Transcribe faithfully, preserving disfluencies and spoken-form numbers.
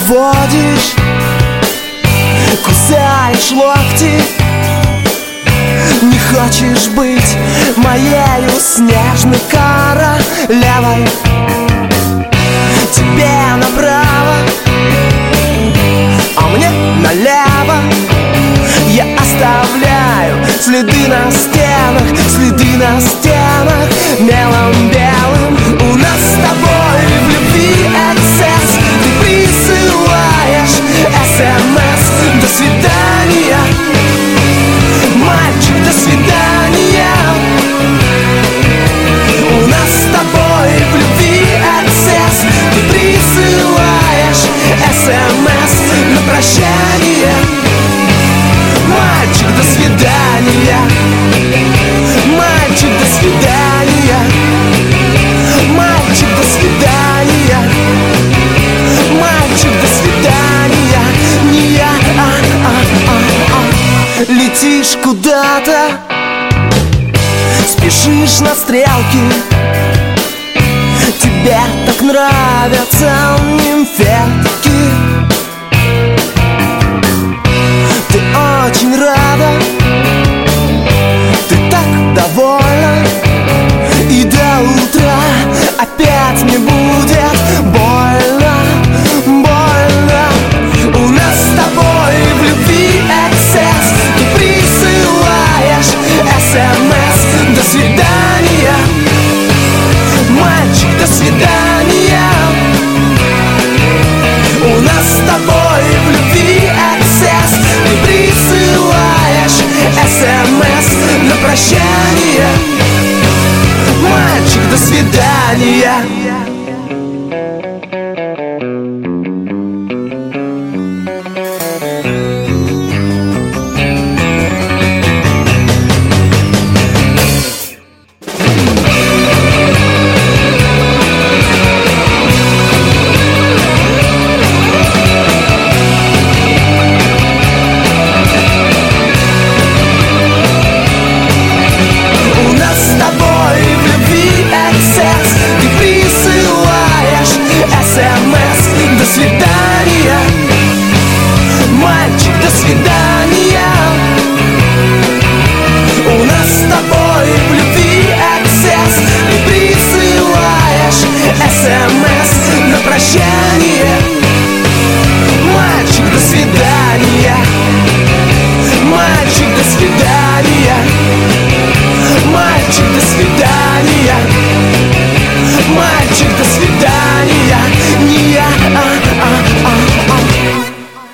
уводишь, кусаешь локти. Не хочешь быть моею снежной королевой. Тебе направо, а мне налево. Я оставляю следы на стенах, следы на стенах мелом белым. У нас с тобой в любви эксцесс. Ты присылаешь смс: до свидания, мальчик, до свидания. У нас с тобой в любви эксцесс. Ты присылаешь смс на прощание: мальчик, до свидания, мальчик, до свидания, мальчик, до свидания, мальчик, до свидания. Не я, а, а, а, а. Летишь куда-то, спешишь на стрелке. Тебе так нравятся нимфетки. Ты очень рада, ты так довольна. И до утра опять мне будет больно, больно. У нас с тобой в любви эксцесс. Ты присылаешь смс: до свидания, мальчик, до свидания. У нас с тобой в любви эксцесс. Ты присылаешь смс на прощание: мальчик, до свидания. До свидания, мальчик, до свидания. У нас с тобой в любви эксцесс. Ты присылаешь смс на прощание: